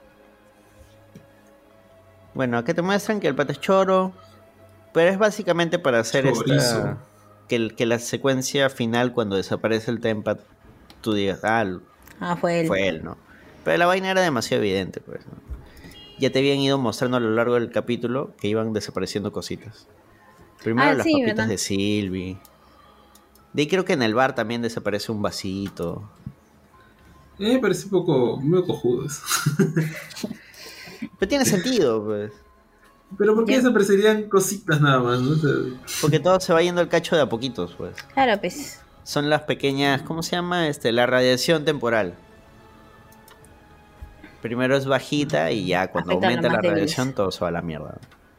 Bueno, acá te muestran que el pata es choro. Pero es básicamente para hacer Chorizo. esta... Que, el- que la secuencia final, cuando desaparece el Tempat, tú digas, ah, Ah, fue él. fue él, ¿no? Pero la vaina era demasiado evidente, pues, ¿no? Ya te habían ido mostrando a lo largo del capítulo que iban desapareciendo cositas. Primero Ah, las sí, papitas ¿verdad? de Sylvie. De ahí creo que en el bar también desaparece un vasito. Eh, me parece un poco, muy cojudo eso. Pero tiene sentido, pues. Pero ¿por qué Ya. desaparecerían cositas nada más? ¿No? O sea, Porque todo se va yendo al cacho de a poquitos, pues. Claro, pues. Son las pequeñas, ¿cómo se llama? Este, la radiación temporal. Primero es bajita y ya cuando Afecta a los aumenta la más débiles. radiación todo se va a la mierda.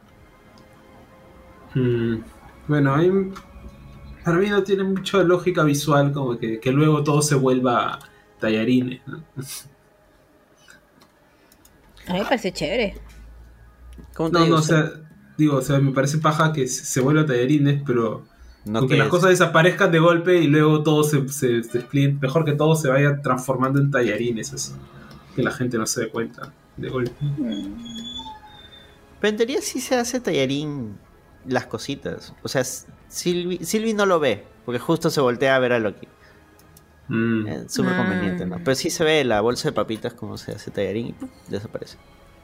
mm, bueno, hay, para mí no tiene mucha lógica visual como que, que luego todo se vuelva tallarines, ¿no? A mí me parece chévere. ¿Cómo te No, digo? no, o sea, digo, o sea, me parece paja que se, se vuelva tallarines, pero No con que que las es- cosas desaparezcan de golpe y luego todo se, se, se despliegue. Mejor que todo se vaya transformando en tallarines, así. Que la gente no se dé cuenta de golpe. Pero en teoría sí se hace tallarín las cositas. O sea, Sylvie, Sylvie no lo ve, porque justo se voltea a ver a Loki. Mm. Es súper Ah. conveniente, ¿no? Pero sí se ve la bolsa de papitas como se hace tallarín y ¡pum! Desaparece.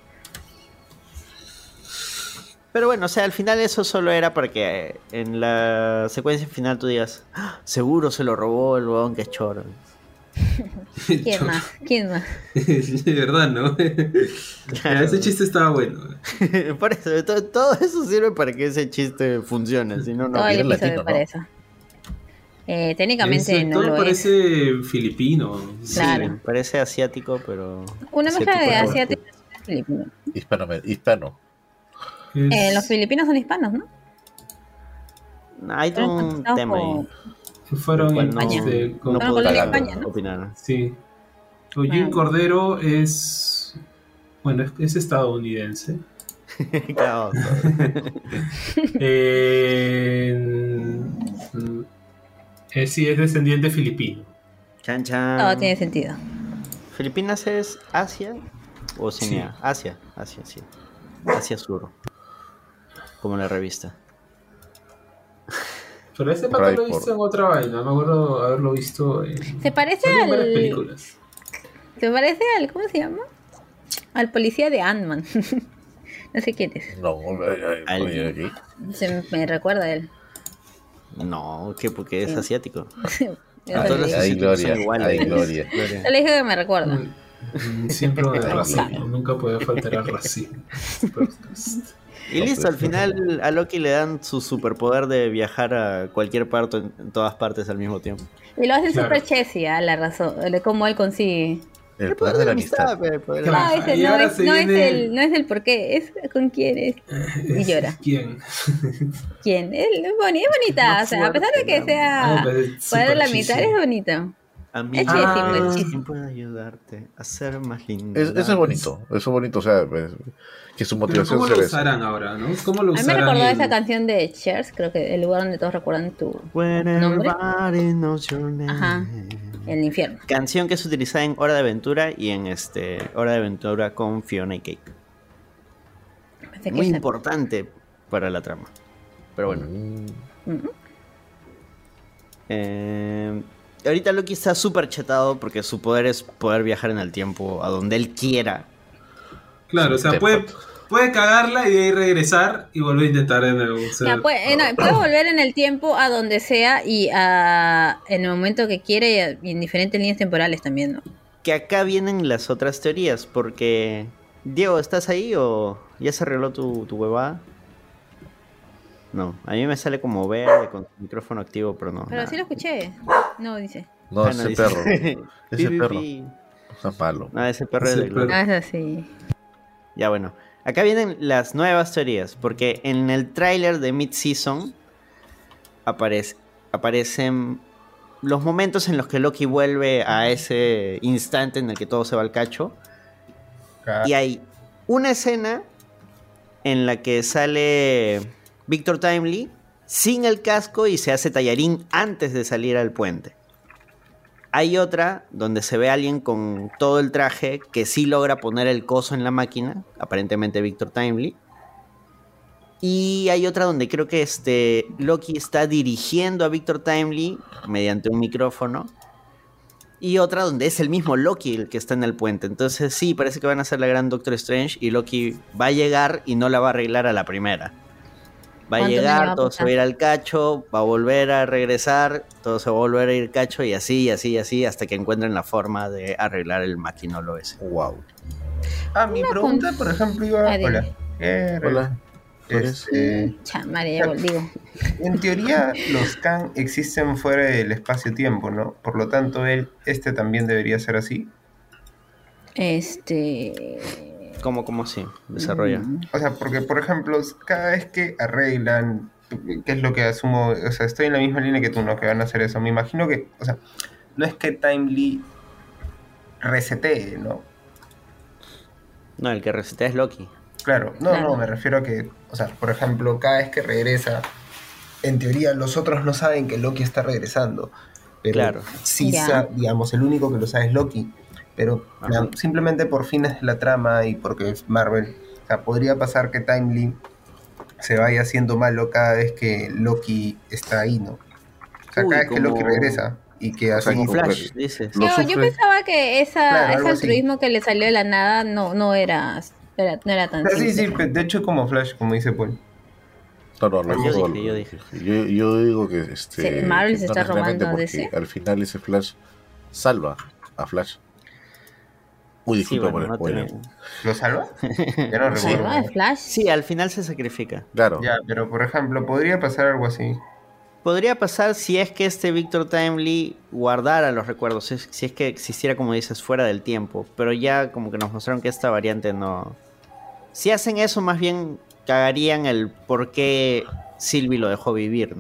Pero bueno, o sea, al final eso solo era para que eh, en la secuencia final tú digas, "Ah, seguro se lo robó el huevón que es choro". ¿Quién más? ¿Quién más? De verdad, ¿no? Claro. Ese chiste estaba bueno. Por eso, todo, todo eso sirve para que ese chiste funcione, si no, no. Todo el y es episodio latino, para ¿no? eso. Eh, técnicamente Ese no todo lo es. parece filipino. Sí, Claro. parece asiático, pero... Una mezcla de asiático asiático y filipino. Hispano, hispano. Es- Eh, los filipinos son hispanos, ¿no? Hay todo un Conquistados tema ahí. por- que fueron Del en cual no, este, con- no Fueron puedo colonia opinar, España, ¿no? opinar. Sí. Eugene Ah. Cordero es. Bueno, es, es estadounidense. Claro, Eh, mm, eh, sí, es descendiente filipino. Chan chan. Todo tiene sentido. ¿Filipinas es Asia o Oceanía? Sí. Asia, Asia, sí. Asia Sur. Como la revista. Pero ese Por pato ahí, lo he visto por- en otra vaina. Me acuerdo haberlo visto en, Se parece salió en varias al. películas. Se parece al. ¿Cómo se llama? Al policía de Ant-Man. No sé quién es. No, ay, ay, Al- oye, aquí. Se me recuerda a él. No, ¿qué? Porque es Sí. asiático. Yo Todos le los dije- Ay, asiáticos Gloria, son iguales. ay, Gloria. yo le dije que me recuerda. Mm, Siempre de racismo. Nunca puede faltar el racismo. Y listo, al final a Loki le dan su superpoder de viajar a cualquier parte, en todas partes al mismo tiempo. Y lo hace Claro. super chessy, ¿ah? La razón, de cómo él consigue. El poder de la amistad. el poder de No, la- Claro, ese y no, ahora es, se no, es viene- el, no es el por qué, es con quién es. Y llora. ¿Quién? ¿Quién? Es, es boni- es bonita, Más o sea, a pesar de que fuerte, sea Ah, pero es poder de la súper mitad, cheesy. es bonito. A mí Es chessy, Ah. pues, ¿quién chessy. puede ayudarte a ser más lindo? Es- eso es bonito. Eso es bonito. O sea, pues, que su Pero motivación ¿cómo sea lo eso. usarán ahora, no? ¿Cómo lo A mí me usarán? recordó el- esa canción de Cheers, creo que el lugar donde todos recuerdan tu When nombre. everybody knows your name. Ajá. El infierno. Canción que es utilizada en Hora de Aventura y en este Hora de Aventura con Fiona y Cake. Pensé que Muy esa- importante para la trama. Pero bueno. Mm, Ujú. Eh, ahorita Loki está súper chetado porque su poder es poder viajar en el tiempo a donde él quiera. Claro, o sea, Te- puede, puede cagarla y de ahí regresar y volver a intentar de nuevo. o sea, Ya, puede, eh, no, puede volver en el tiempo a donde sea y a, en el momento que quiere y, a- y en diferentes líneas temporales también, ¿no? Que acá vienen las otras teorías, porque... Diego, ¿estás ahí o ya se arregló tu, tu huevada? No, a mí me sale como verde con tu micrófono activo, pero no. Pero nada. sí lo escuché. No, dice. No, Ah, ese dice- perro. Ese Pi, pi, perro. pi. No es malo. No, ese perro es Ese de Gloria. Ah, es así. Ya bueno, acá vienen las nuevas teorías, porque en el tráiler de Mid-Season aparece, aparecen los momentos en los que Loki vuelve a ese instante en el que todo se va al cacho. Y hay una escena en la que sale Victor Timely sin el casco y se hace tallarín antes de salir al puente. Hay otra donde se ve a alguien con todo el traje que sí logra poner el coso en la máquina, aparentemente Victor Timely. Y hay otra donde creo que este Loki está dirigiendo a Victor Timely mediante un micrófono. Y otra donde es el mismo Loki el que está en el puente. Entonces sí, parece que van a hacer la gran Doctor Strange y Loki va a llegar y no la va a arreglar a la primera. Va a ¿Cuánto me llegar, va a todo se va a ir al cacho, va a volver a regresar, todo se va a volver a ir cacho y así, y así, y así, hasta que encuentren la forma de arreglar el maquinolo ese. Wow. Ah, mi Una pregunta, con- por ejemplo, iba... Ah, dime. Hola. Eh, Hola. Este, Chamare, ya digo. en teoría, los Kang existen fuera del espacio-tiempo, ¿no? Por lo tanto, él, este también debería ser así. Este. ¿Cómo, cómo sí? Desarrolla. mm, O sea, porque, por ejemplo, cada vez que arreglan, ¿qué es lo que asumo? O sea, estoy en la misma línea que tú, ¿no? Que van a hacer eso. Me imagino que, o sea, no es que Timely resetee, ¿no? No, el que resetea es Loki. Claro, no, Claro. no, me refiero a que, o sea, por ejemplo, cada vez que regresa, en teoría los otros no saben que Loki está regresando, pero Claro. sí, Ya. sa- digamos, el único que lo sabe es Loki, pero Ajá. na- simplemente por fines de la trama y porque es Marvel, o sea, podría pasar que Timely se vaya haciendo malo cada vez que Loki está ahí, ¿no? O sea, Uy, cada vez que Loki como- regresa y que así... Como como Flash, Flash. dices. Lo Yo, yo sufre. pensaba que esa, Claro, ese algo así. altruismo que le salió de la nada no, no era, era- no era tan O sea, sí, simple. sí, de hecho como Flash, como dice Paul. No, no, lo Yo dijo- dije, yo dije. Yo, yo digo que este. Sí, Marvel que se no está necesariamente robando porque D C. al final ese Flash salva a Flash. Uy, Sí, disculpa bueno, no por el te- spoiler. ¿Lo salva? Ya no Sí. recuerdo. Ah, el Flash. Sí, al final se sacrifica. Claro. Ya, pero por ejemplo, podría pasar algo así. Podría pasar si es que este Victor Timely guardara los recuerdos, si es- si es que existiera, como dices, fuera del tiempo. Pero ya como que nos mostraron que esta variante no... Si hacen eso, más bien cagarían el por qué Sylvie lo dejó vivir, ¿no?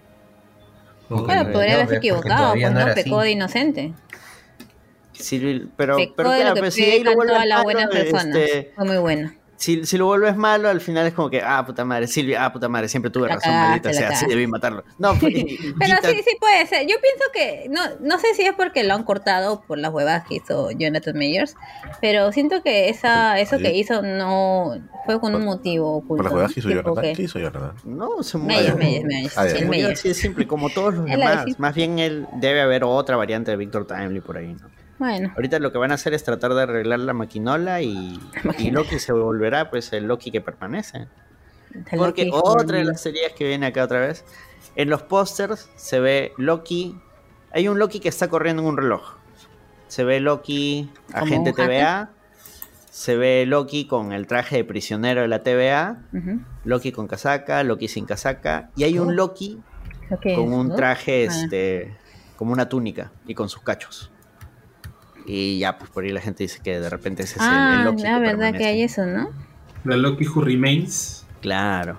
ok. Bueno, No, podría haberse porque equivocado, todavía pues no no, era pecó así. de inocente. Sylvie, pero, Pecó pero de claro, lo que pero si ahí lo pecan vuelves todas las malo, buenas personas. este, Fue muy bueno. si, si lo vuelves malo, al final es como que, ah, puta madre, Sylvie, ah, puta madre, siempre tuve La razón, cagaste, maldita la sea, sí cagaste. debí matarlo. No, pues, Pero quita- sí, sí puede ser. Yo pienso que, no, no sé si es porque lo han cortado por las huevas que hizo Jonathan Majors, pero siento que esa, eso que Oye. hizo no fue con un motivo oculto. Por las jugadas que hizo Tipo Jonathan. que- ¿Qué hizo Jonathan? No, se murió. Meyers, Meyers, Meyers, Ah, ya. sí, Se murió Meyers. así de simple, como todos los Es la demás. decisión. Más bien él debe haber otra variante de Victor Timely por ahí, ¿no? Bueno, Ahorita lo que van a hacer es tratar de arreglar la maquinola y, y Loki se volverá pues el Loki que permanece. el Porque Loki otra de fue- las teorías que viene acá otra vez, en los pósters se ve Loki, hay un Loki que está corriendo en un reloj. Se ve Loki, ¿Como agente un T V A, se ve Loki con el traje de prisionero de la T V A, Ujú. Loki con casaca, Loki sin casaca, y hay un Loki ¿Lo que con es, un no? traje, Ah, este, como una túnica y con sus cachos. Y ya, pues por ahí la gente dice que de repente ese es el, el Ah, Loki la que verdad que permanece. hay eso, ¿no? La Loki Who Remains. Claro.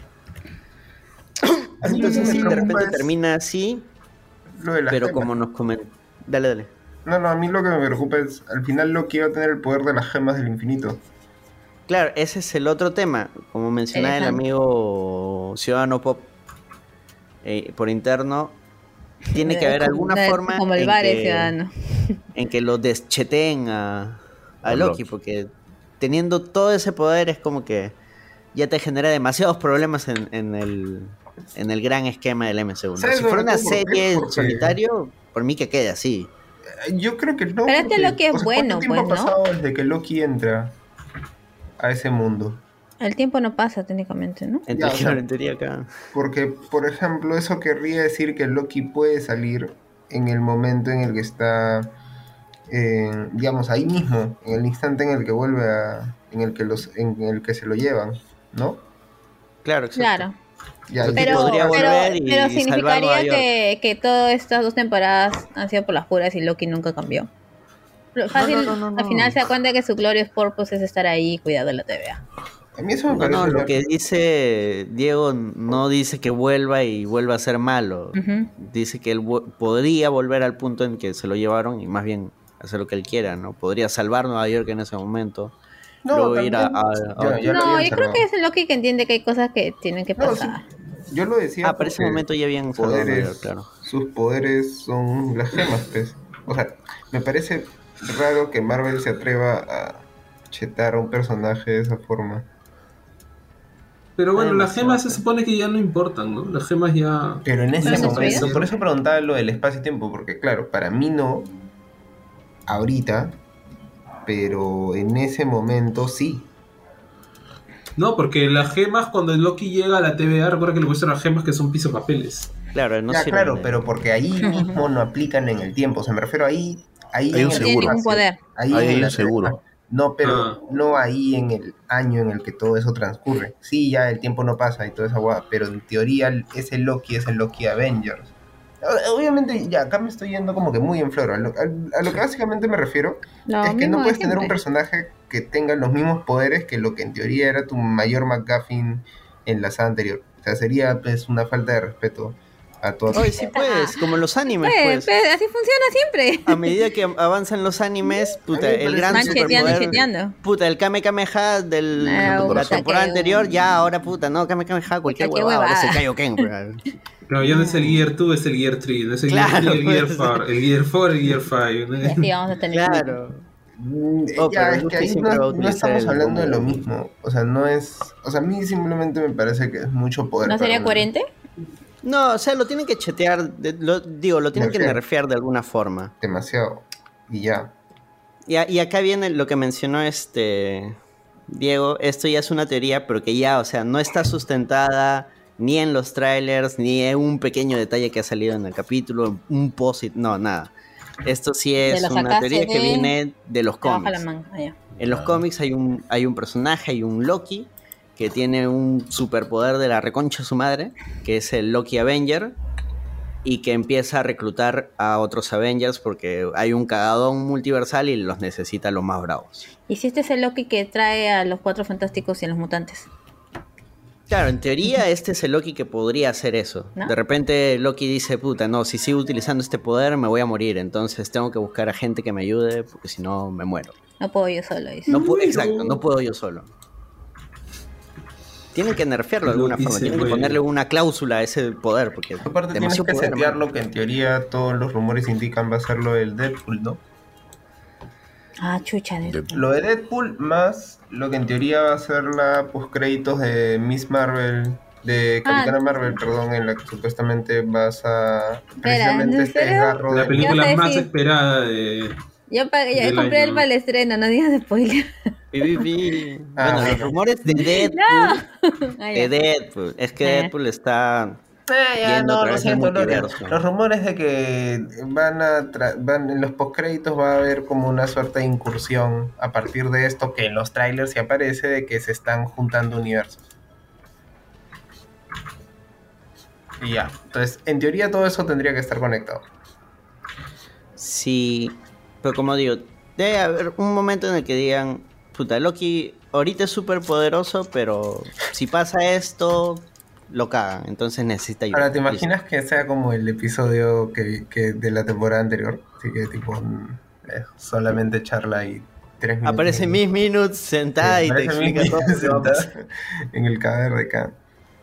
A mí lo que Entonces me sí, de preocupa repente es termina así, lo de las pero gemas. como nos comentó... Dale, dale. No, no, a mí lo que me preocupa es, al final Loki va a tener el poder de las gemas del infinito. Claro, ese es el otro tema. Como mencionaba el Elefante. amigo Ciudadano Pop eh, por interno, tiene que haber Como- alguna de- forma Como el en bar que, ciudadano. en que lo descheten a, a A Loki, Loki. porque teniendo todo ese poder es como que ya te genera demasiados problemas en, en el, en el gran esquema del M C U, ¿no? ¿Sabes Si fuera sobre una todo por qué? serie en Porque- solitario, por mí que quede así. Eh, Yo creo que no. Pero es que porque, Loki es o sea, bueno, ¿cuánto tiempo pues, ha ¿no? pasado desde que Loki entra a ese mundo? El tiempo no pasa técnicamente, ¿no? En, Ya, teoría, o sea, en teoría acá. Porque, por ejemplo, eso querría decir que Loki puede salir en el momento en el que está, eh, digamos, ahí mismo, en el instante en el que vuelve a, en el que los, en el que se lo llevan, ¿no? Claro, exacto. Claro. Ya, Loki y- Pero, podría pero, volver y pero salvar significaría Nueva York. que, que todas estas dos temporadas han sido por las puras y Loki nunca cambió. Lo Fácil, no, no, no, al final no. se da cuenta que su glorious purpose es estar ahí y cuidar de la T V A. a mí eso me No, parece. no, lo la- que dice Diego no dice que vuelva y vuelva a ser malo. Ujú. Dice que él vu- podría volver al punto en que se lo llevaron y más bien hacer lo que él quiera, ¿no? Podría salvar Nueva York en ese momento. No, luego ir a, también- a- a ya, otro- ya lo No, habían yo creo salvado. que es Loki que entiende que hay cosas que tienen que No, sí, pasar. yo lo decía. Ah, para ese porque momento ya habían sus salvado Nueva poderes, York, claro. sus poderes son las gemas, pues. O sea, me parece raro que Marvel se atreva a chetar a un personaje de esa forma. Pero bueno, las Demasiado, gemas se pues. supone que ya no importan, ¿no? Las gemas ya... Pero en ese ¿Pero momento, destruidas? por eso preguntaba lo del espacio y tiempo, porque claro, para mí no, ahorita, pero en ese momento sí. No, porque las gemas cuando Loki llega a la T V A, recuerda que le muestran las gemas que son pisopapeles. Claro, no ya, sirve claro, de- pero porque ahí mismo no aplican en el tiempo, o sea, me refiero ahí, ahí Hay en un el No tiene seguro. ningún poder. Ahí Ahí en hay la- un seguro. No, pero Ah. no ahí en el año en el que todo eso transcurre. Sí, ya el tiempo no pasa y toda esa guada, pero en teoría ese Loki es el Loki Avengers. O- Obviamente, ya acá me estoy yendo como que muy en flor. A lo, a- a lo que básicamente me refiero Lo es que mismo no de puedes tener un siempre. personaje que tenga los mismos poderes que lo que en teoría era tu mayor McGuffin en la saga anterior. O sea, sería pues una falta de respeto a todas. Oye, sí puedes, como los animes, Pues, pues. pues, así funciona siempre. A medida que avanzan los animes, puta, A mí me el gran parece Van cheteando y superpoder... cheteando. Puta, el Kame Kameha de Ah, la puta, temporada que- anterior, ya ahora puta, no, Kame Kameha, cualquier Puta, qué huevada, ahora es el huevada. Kaioken, bro. Claro, ya no es el Gear dos, es el Gear tres, no es el Claro, Gear tres, el Gear pues. cuatro, el Gear cuatro y el Gear cinco. Y así vamos a tener. Claro. Mm, Oh, ya, pero es Luffy que ahí siempre va a no, no utilizar estamos el hablando de lo Gomu. mismo. O sea, no es. O sea, a mí simplemente me parece que es mucho poder. ¿No para sería un- coherente? No, o sea, lo tienen que chetear, de- lo, digo, lo tienen que Nerfear. nerfear de alguna forma. Demasiado. Y ya. Y, a- y acá viene lo que mencionó este Diego, esto ya es una teoría, pero que ya, o sea, no está sustentada ni en los trailers, ni en un pequeño detalle que ha salido en el capítulo, un post, no, nada. Esto sí ¿Te es lo una sacaste teoría que de- viene de los Te baja la cómics. manga. Ah, ya. En los Ah. cómics hay un, hay un personaje, hay un Loki, que tiene un superpoder de la reconcha de su madre, que es el Loki Avenger, y que empieza a reclutar a otros Avengers porque hay un cagadón multiversal y los necesita los más bravos. ¿Y si este es el Loki que trae a los Cuatro Fantásticos y a los mutantes? Claro, en teoría este es el Loki que podría hacer eso. ¿No? De repente Loki dice, puta, no, si sigo utilizando este poder me voy a morir, entonces tengo que buscar a gente que me ayude porque si no me muero. No puedo yo solo, dice. No pu- exacto, no puedo yo solo. Tienen que nerfearlo de alguna Loki forma, se tienen que muere. ponerle una cláusula a ese poder, porque Aparte tienes demasiado que poder, setear mano. lo que en teoría todos los rumores indican va a ser lo del Deadpool, ¿no? Ah, chucha. De... De- Lo de Deadpool más lo que en teoría va a ser la postcréditos de Miss Marvel, de Capitana Ah. Marvel, perdón, en la que supuestamente vas a precisamente ¿en este serio? desgarro La del- película Ya sé, más sí. esperada de... Yo, pa- yo Del compré año. el para el estreno, no digas spoiler. Pi, pi, pi. Ah, Bueno, los bueno. rumores de Deadpool, Ah, de ya. Deadpool, es que Ah. Deadpool está Eh, ya, Yendo a no, lo través del siento, lo- multiverso. los rumores de que van a tra- van en los postcréditos va a haber como una suerte de incursión a partir de esto que en los trailers sí aparece de que se están juntando universos. Y ya, entonces en teoría todo eso tendría que estar conectado. Sí, pero como digo, debe haber un momento en el que digan, puta, Loki ahorita es súper poderoso, pero si pasa esto, lo cagan, entonces necesita ayuda. Ahora, ¿te imaginas que sea como el episodio que, que de la temporada anterior? Así que tipo mm, eh, solamente charla y tres minutos. Aparece Miss Minutes sentada Sí, y te aparece explica Miss todo. lo que va a sentada pasar. en el cadáver de Khan.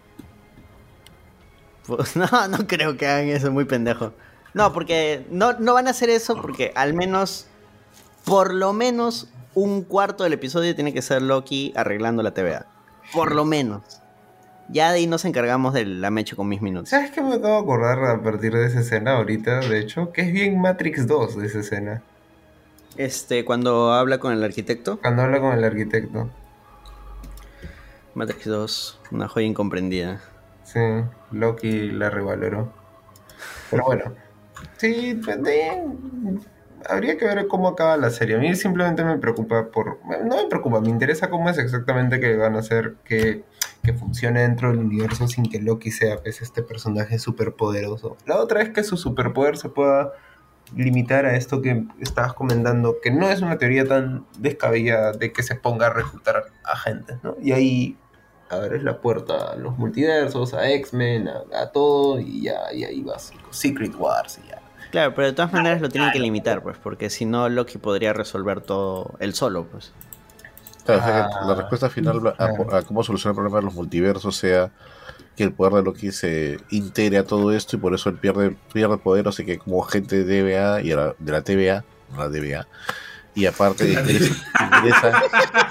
Pues, no, no creo que hagan eso, muy pendejo. No, porque no, no van a hacer eso porque al menos, por lo menos, un cuarto del episodio tiene que ser Loki arreglando la T V A. Por lo menos. Ya de ahí nos encargamos de la mecha con mis minutos. ¿Sabes qué me acabo de acordar a partir de esa escena ahorita, de hecho? Que es bien Matrix dos de esa escena. Este, cuando habla con el arquitecto, Cuando habla con el arquitecto. Matrix dos, una joya incomprendida. Sí, Loki la revaloró. Pero bueno. Sí, pues, de- habría que ver cómo acaba la serie. A mí simplemente me preocupa por... No me preocupa, me interesa cómo es exactamente que van a hacer que, que funcione dentro del universo sin que Loki sea pues, este personaje súper poderoso. La otra es que su superpoder se pueda limitar a esto que estabas comentando, que no es una teoría tan descabellada de que se ponga a reclutar agentes, ¿no? Y ahí abres la puerta a los multiversos, a X-Men, a, a todo, y ya y ahí vas. Secret Wars y ya. Claro, pero de todas maneras lo tienen que limitar, pues, porque si no Loki podría resolver todo él solo, pues. Claro, o sea, que Ah, la respuesta final a, claro. a cómo solucionar el problema de los multiversos sea que el poder de Loki se integre a todo esto y por eso él pierde, pierde poder, o sea que como agente de D B A y a la- de la T V A, no la D B A, y aparte ingresa, ingresa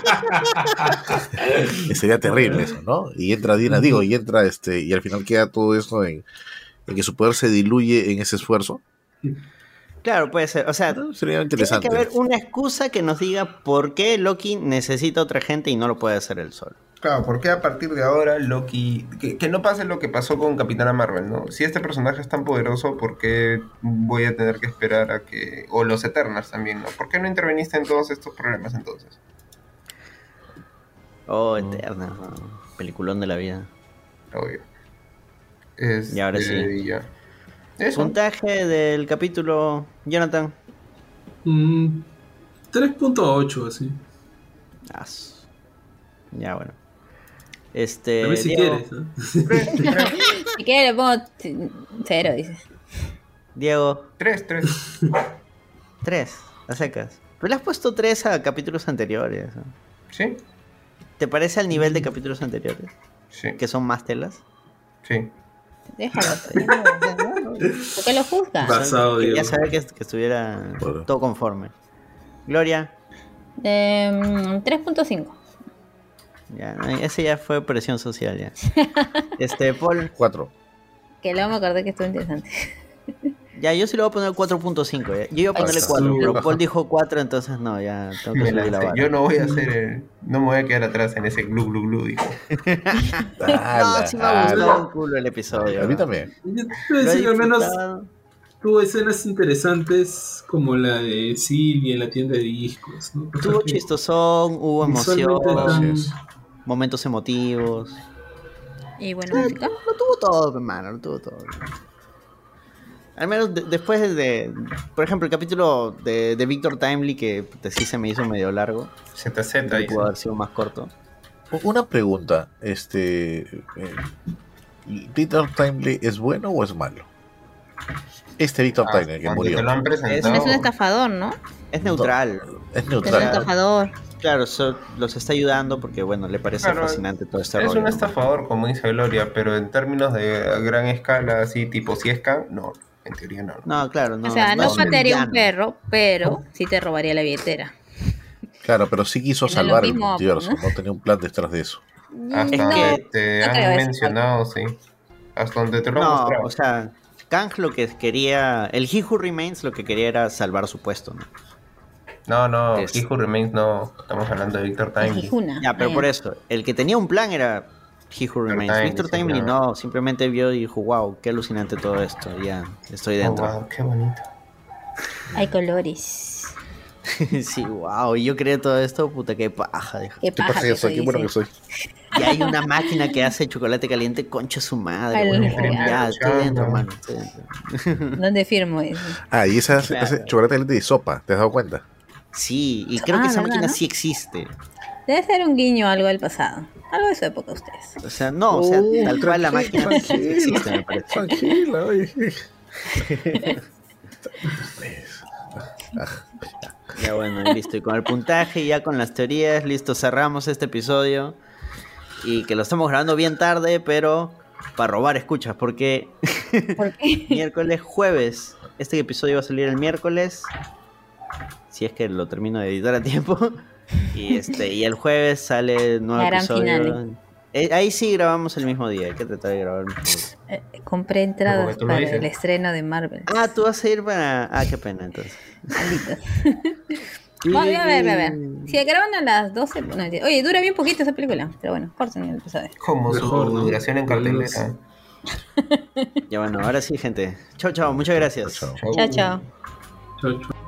que sería terrible eso, ¿no? Y entra Dina, digo, y entra este, y al final queda todo esto en, en que su poder se diluye en ese esfuerzo. Claro, puede ser. O sea, Bueno, sería tiene interesante. que haber una excusa que nos diga por qué Loki necesita otra gente y no lo puede hacer él solo. Claro, porque a partir de ahora Loki... Que, que no pase lo que pasó con Capitana Marvel, ¿no? Si este personaje es tan poderoso, ¿por qué voy a tener que esperar a que... O los Eternals también, ¿no? ¿Por qué no interveniste en todos estos problemas entonces? Oh, eterna. ¿no? Peliculón de la vida. Obvio. Este, Y ahora sí. ya. Eso. Puntaje del capítulo, Jonathan. Mm, tres punto ocho, así. Ah, su- ya, bueno. Este. A ver si Diego, quieres, ¿no? Si quiere le pongo t- cero, dice. Diego, Tres, tres. tres, a secas. Pero le has puesto tres a capítulos anteriores. ¿no? ¿Sí? ¿Te parece al nivel de capítulos anteriores? Sí. Que son más telas. Sí. Déjalo. déjalo. ¿Por qué lo juzgas? Basado, Quería Diego. saber que, que estuviera Bueno. todo conforme. Gloria, Eh, tres punto cinco. ya, ese ya fue presión social ya. Este, Paul, Cuatro. Que luego me acordé que estuvo interesante. ya yo sí le voy a poner cuatro punto cinco. ya. Yo iba a ponerle Ay, cuatro, pero baja. Paul dijo cuatro, entonces no, ya tengo que Me subir la lancé. vara. Yo no voy a hacer el... No me voy a quedar atrás en ese glu glu glu, dijo. No, sí me ha gustado un culo el episodio. A mí ¿no? también. Yo te voy a Lo he decir que al menos disfrutado. tuvo escenas interesantes como la de Sylvie en la tienda de discos, ¿no? Cosas Tuvo que chistosón, hubo emoción, visualmente Así están- es. momentos emotivos. Y buena música. Lo tuvo todo, hermano, lo tuvo todo. Al menos de- después de, por ejemplo, el capítulo de, de Victor Timely, que puta, sí se me hizo medio largo, Z Z, que dice. pudo haber sido más corto. Una pregunta, este, eh, ¿Victor Timely es bueno o es malo? Este Victor Ah, Timely que cuando murió te lo han presentado. Es un estafador, ¿no? Es neutral. es Es un neutral. estafador. Claro, so- los está ayudando porque, bueno, le parece Claro, fascinante todo este Es rollo. un ¿no? estafador, como dice Gloria, pero en términos de gran escala, así tipo si es Khan, no, en teoría no. No, claro, no. o sea, no, es un patearía un villano. perro, pero sí te robaría la billetera. Claro, pero sí quiso Que no es lo salvar el mismo, multiverso, ¿no? no tenía un plan detrás de eso. Hasta Es donde que- te no han creo eso. mencionado, sí. Hasta donde te lo han No, mostrado. o sea, Kang lo que quería, el He Who Remains lo que quería era salvar su puesto, ¿no? No, no, Es- He Who Remains no. Estamos hablando de Victor Es Timely. Hijuna. Ya, pero Ah, por eso, el que tenía un plan era He Who Remains. Timely, Victor sí, Timely claro. no, simplemente vio y dijo, wow, qué alucinante todo esto. Ya, estoy Oh, dentro. wow, qué bonito. Hay colores. Sí, wow, y yo creé todo esto, puta, qué paja. Dijo. Qué ¿Qué paja pasa que que soy? se Qué bueno que dice. soy. Y hay una máquina que hace chocolate caliente, concha su madre. Al- Bueno, Primera ya, estoy chamba. dentro, hermano. Estoy dentro. ¿Dónde firmo eso? Ah, y esa hace, Claro. hace chocolate caliente de sopa, ¿te has dado cuenta? Sí, y creo Ah, que esa ¿verdad, máquina no? sí existe. Debe ser un guiño a algo del pasado. Algo de su época, ustedes. O sea, no, o sea, Uh, tal cual la tranquila, máquina sí tranquila, existe, me parece. Tranquila, oye. Ya bueno, listo. Y con el puntaje, ya con las teorías, listo, cerramos este episodio. Y que lo estamos grabando bien tarde, pero para robar escuchas, porque ¿Por qué? miércoles, jueves, este episodio va a salir el miércoles, si es que lo termino de editar a tiempo. Y este y el jueves sale el nuevo La gran episodio. finale. Eh, ahí sí grabamos el mismo día, hay que tratar de grabar el mismo día. Eh, compré entradas Como que tú lo para dices. el estreno de Marvel. Ah, tú vas a ir para... Ah, qué pena, entonces. Malditos. Bueno, a ver, a ver. Si graban a las doce. No, oye, dura bien poquito esa película. Pero bueno, corten el episodio. Como su Mejor, ¿no? duración en cartelera. Ya bueno, ahora sí, gente. Chao, chao, muchas gracias. Chao. Chau. Chao, chao. Chao, chao.